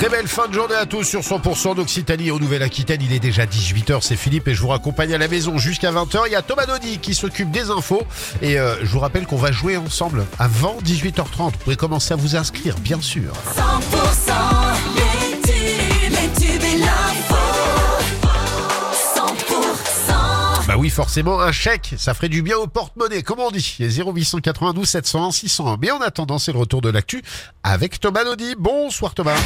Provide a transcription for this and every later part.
Très belle fin de journée à tous sur 100% d'Occitanie en Nouvelle-Aquitaine. Il est déjà 18h, c'est Philippe et je vous raccompagne à la maison jusqu'à 20h. Il y a Thomas Naudy qui s'occupe des infos et je vous rappelle qu'on va jouer ensemble avant 18h30. Vous pouvez commencer à vous inscrire, bien sûr. 100% les tubes et l'info. 100%. Bah oui, forcément, un chèque, ça ferait du bien au porte-monnaie, comme on dit. 0892 701 601. Mais en attendant, c'est le retour de l'actu avec Thomas Naudy. Bonsoir Thomas.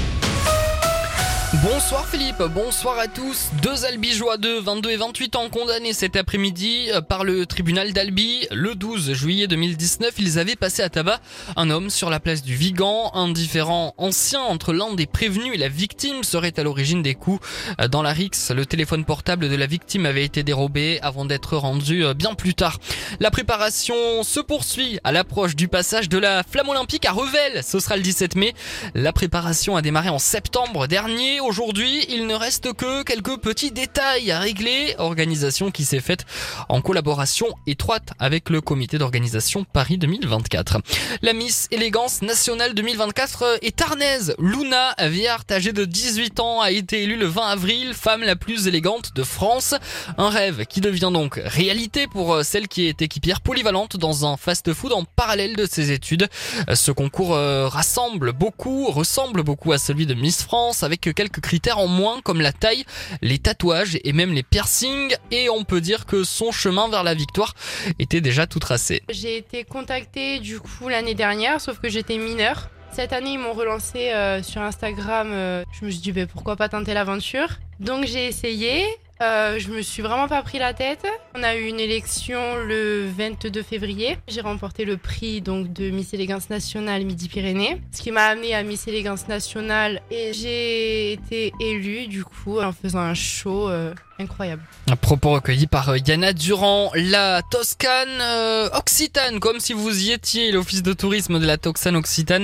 Bonsoir Philippe, bonsoir à tous. Deux Albigeois de 22 et 28 ans condamnés cet après-midi par le tribunal d'Albi. Le 12 juillet 2019, ils avaient passé à tabac un homme sur la place du Vigan. Un différend ancien entre l'un des prévenus et la victime serait à l'origine des coups. Dans la rixe, le téléphone portable de la victime avait été dérobé avant d'être rendu bien plus tard. La préparation se poursuit à l'approche du passage de la flamme olympique à Revel. Ce sera le 17 mai. La préparation a démarré en septembre dernier. Aujourd'hui, il ne reste que quelques petits détails à régler. Organisation qui s'est faite en collaboration étroite avec le comité d'organisation Paris 2024. La Miss Élégance Nationale 2024 est tarnaise. Luna Viart, âgée de 18 ans, a été élue le 20 avril femme la plus élégante de France. Un rêve qui devient donc réalité pour celle qui est équipière polyvalente dans un fast-food en parallèle de ses études. Ce concours ressemble beaucoup à celui de Miss France avec quelques critères en moins comme la taille, les tatouages et même les piercings, et on peut dire que son chemin vers la victoire était déjà tout tracé. J'ai été contactée du coup l'année dernière, sauf que j'étais mineure. Cette année, ils m'ont relancé sur Instagram. Je me suis dit pourquoi pas tenter l'aventure. Donc j'ai essayé. Je me suis vraiment pas pris la tête. On a eu une élection le 22 février. J'ai remporté le prix donc de Miss Élégance Nationale Midi-Pyrénées, ce qui m'a amenée à Miss Élégance Nationale et j'ai été élue du coup en faisant un show incroyable. Un propos recueilli par Yana Durand. La Toscane Occitane, comme si vous y étiez, l'office de tourisme de la Toscane Occitane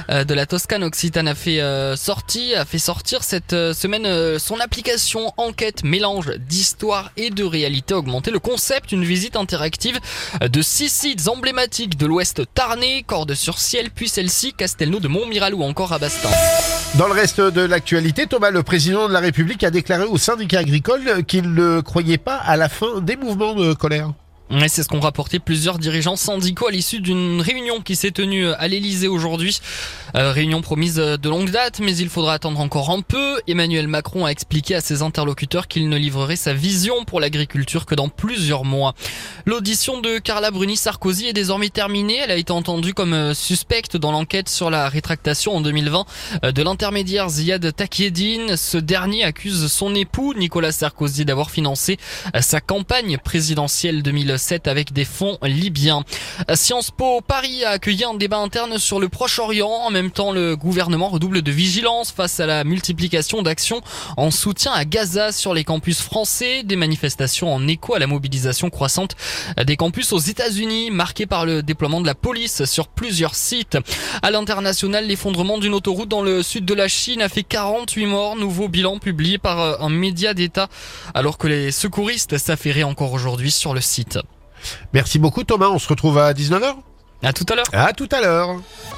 a fait sortir cette semaine son application enquête mélange d'histoire et de réalité augmentée. Le concept, une visite interactive de 6 sites emblématiques de l'Ouest tarnais, Cordes-sur-Ciel, Puy-Celle-ci, Castelnau de Montmiral ou encore Rabastin. Dans le reste de l'actualité, Thomas, le président de la République a déclaré au syndicat agricole qu'il ne croyait pas à la fin des mouvements de colère. Et c'est ce qu'ont rapporté plusieurs dirigeants syndicaux à l'issue d'une réunion qui s'est tenue à l'Elysée aujourd'hui. Réunion promise de longue date, mais il faudra attendre encore un peu. Emmanuel Macron a expliqué à ses interlocuteurs qu'il ne livrerait sa vision pour l'agriculture que dans plusieurs mois. L'audition de Carla Bruni-Sarkozy est désormais terminée. Elle a été entendue comme suspecte dans l'enquête sur la rétractation en 2020 de l'intermédiaire Ziad Takieddine. Ce dernier accuse son époux, Nicolas Sarkozy, d'avoir financé sa campagne présidentielle 2007 avec des fonds libyens. Sciences Po Paris a accueilli un débat interne sur le Proche-Orient. En même temps, le gouvernement redouble de vigilance face à la multiplication d'actions en soutien à Gaza sur les campus français. Des manifestations en écho à la mobilisation croissante des campus aux États-Unis, marquées par le déploiement de la police sur plusieurs sites. À l'international, l'effondrement d'une autoroute dans le sud de la Chine a fait 48 morts. Nouveau bilan publié par un média d'État, alors que les secouristes s'affairaient encore aujourd'hui sur le site. Merci beaucoup Thomas, on se retrouve à 19h. À tout à l'heure. À tout à l'heure.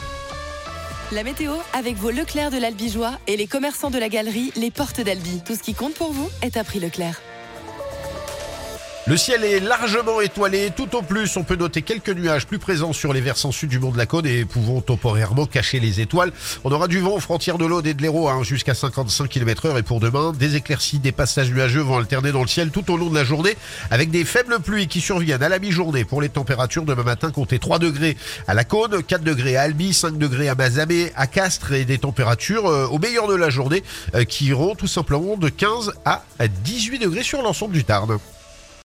La météo avec vos Leclerc de l'Albigeois et les commerçants de la galerie Les Portes d'Albi. Tout ce qui compte pour vous est à prix Leclerc. Le ciel est largement étoilé. Tout au plus, on peut noter quelques nuages plus présents sur les versants sud du mont de la Côte et pouvant temporairement cacher les étoiles. On aura du vent aux frontières de l'Aude et de l'Hérault jusqu'à 55 km/h. Et pour demain, des éclaircies, des passages nuageux vont alterner dans le ciel tout au long de la journée avec des faibles pluies qui surviennent à la mi-journée. Pour les températures, demain matin, comptez 3 degrés à la Côte, 4 degrés à Albi, 5 degrés à Mazamet, à Castres et des températures au meilleur de la journée qui iront tout simplement de 15 à 18 degrés sur l'ensemble du Tarn.